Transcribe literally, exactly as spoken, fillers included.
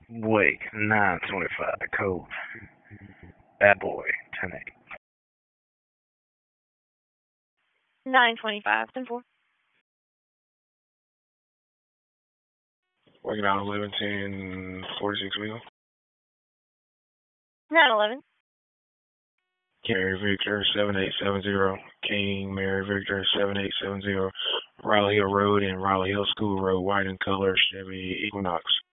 Wake, nine twenty-five, Cove. Bad Boy, ten eight. nine twenty-five, ten four. Waking out eleven ten forty-six wheel. nine eleven. Mary Victor seven eight seven zero. King Mary Victor seven eight seven zero. Raleigh Hill Road and Raleigh Hill School Road, white in color, Chevy Equinox.